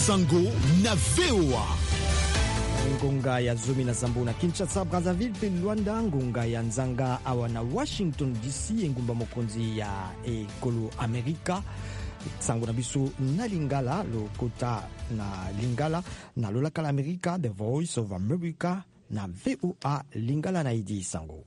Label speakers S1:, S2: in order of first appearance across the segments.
S1: Sango na VOA.
S2: Ngonga ya Zomi na Zambo na Kinshasa, Brazzaville pe Luanda, ngonga ya Nzanga awa na Washington DC, engumba mokonzi ya ekolo Amerika. Sango na biso na Lingala, lokota na Lingala, na lolakala Amerika, The Voice of America, na VOA Lingala na idi Sango.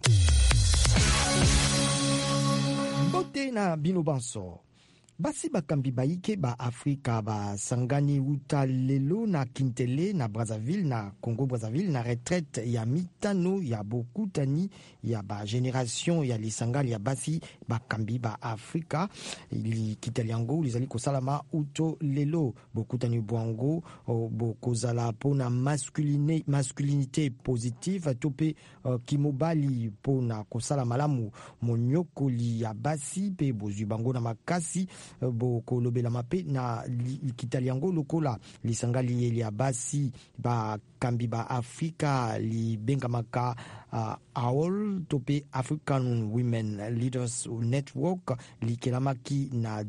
S2: Bote na bino banso. Basi bakambi baike ba Afrika ba sangani uta lelo na Kintele na Brazzaville na Congo Brazzaville na retraite ya mitano ya bokutani ya ba generation ya lisangali ya basi bakambi ba Afrika li kitaliango lizali kosalama uto lelo bokutani bwango bokozala pona masculinité positive tope kimobali pona kosala malamu monyokoli ya basi pe bozwi bango na makasi boko lobela mape na kitaliango lokola lisangali eli ya basi ba kambi ba Afrika li bengamaka AOL tope African Women Leaders Network li kelamaki na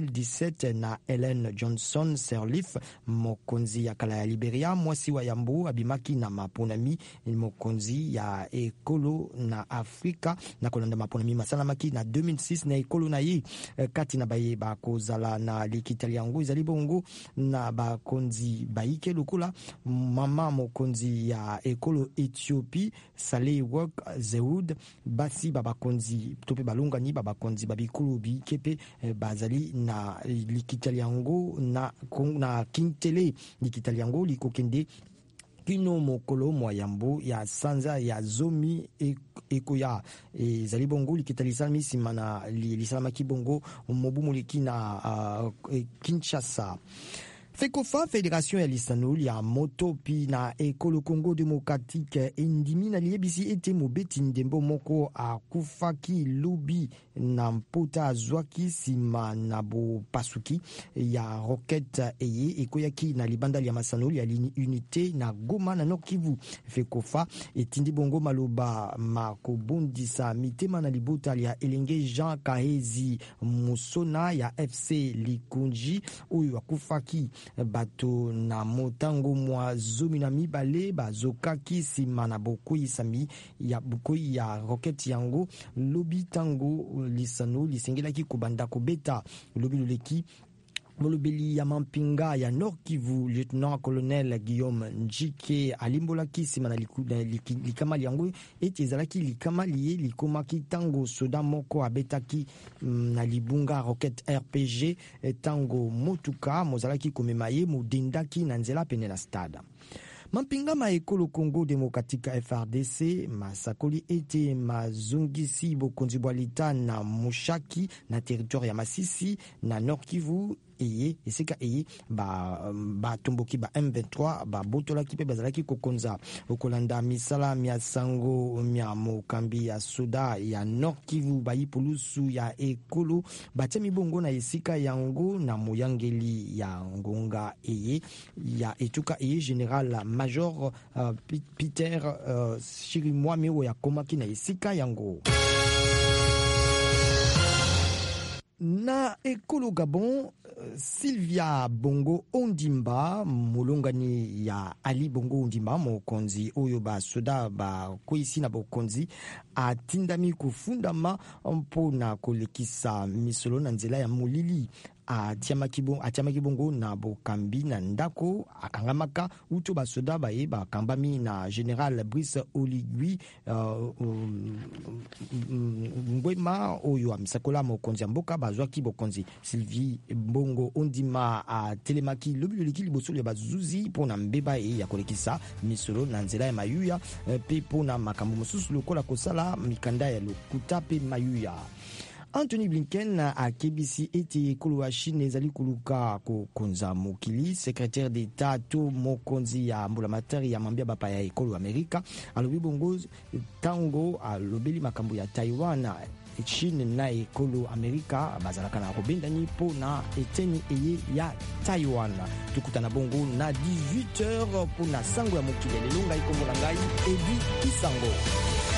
S2: 2017 na Ellen Johnson Sirleaf mokonzi ya kala ya Liberia mwasi wa yambo abimaki na maponami mokonzi ya ekolo na Afrika na kolanda maponami masalamaki na 2006 na ekolo na ye kati na baye bakozala na likitaliango izali bongo na bakonzi baike lokola mama mokonzi ya ekolo Ethiopie Saleh Work Zeud basi babakonzi tope balungani babakonzi babikulu bikepe bazali na likitaliango na Kintele likitaliango likokende kino mokolo mwayambo ya sanza ya Zomi ekoya ezali bongo likitalisami simana lisalama kibongo mobumu likina Kinshasa. FECOFA, Fédération ya Lisanoli ya moto pi na ekolo Congo Démocratique endimi na liebisi ete mobeti ndembo moko akufaki lubi na mpota azwaki sima na bo pasuki ya rocket eye ekoyaki na libanda ya Masanoli ya unité na Goma na Nord Kivu. FECOFA etindi bongo maloba makobondisa mitema na libota ya elenge Jean Kahezi Musona ya FC Likunji oyo akufaki bato na motango mwa zomi na mibale bazokaki sima na bokoi sami ya bokoi ya rocket yango lobi tango lisano lisengelaki kobanda kobeta lobi loleki molobeli ya mampinga ya Nord Kivu lieutenant colonel Guillaume Njike alimbolaki sima na likama yango eti ezalaki likama liye likomaki tango soda moko abetaki na libunga rocket RPG tango motuka mozalaki komema ye modendaki na nzela pene na stade. Mampinga ma ekolo Congo Démocratique FRDC masakoli ete mazongisi bokonzi bwalita na Mushaki na territoire ya Masisi na Nord Kivu eye esika eye ba tomboki ba M23 ba botolaki pe bazalaki kokonza okolanda misala mia sango mia mokambi ya soda ya Nord Kivu ba yipulusu ya ekolo batemi bongo na esika yango na moyangeli ya ngonga eye ya etuka eye General Major Peter Chirimwami oya komaki na esika yango. Na ekolo Gabon, Sylvia Bongo Ondimba molongani ya Ali Bongo Ondimba mokonzi oyo ba soda ba koisi na bokonzi atindami kufundama mpona kolekisa misolo na nzela ya molili atiamaki bongo na bokambi na ndako akangamaka uto basoda baye bakambami na General Brice Oligui ngwema oyo amisakola mokonzi ya mboka bazwaki bokonzi. Sylvie Bongo Ondima telemaki lobiloliki liboso ya bazuzi pona mbeba ya kolekisa misolo na nzela ya mayuya pe pona makambo mosusu lokola kosala mikanda ya lokuta pe mayuya. Anthony Blinken a KBC ete ekolo wa Chine ezali kuluka kokonza mokili. Secrétaire d'État to mokonzi ya mbulamatari ya mambia bapa ya ekolo Amerika alobi bongo tango alobeli makambo ya Taiwan Chine na ekolo Amerika bazalaka na kobendani po na eteni eye ya Taiwan. Tukutana bongo na 18h po na sango ya mokili lelo ngai kombola ngai Edi Isango.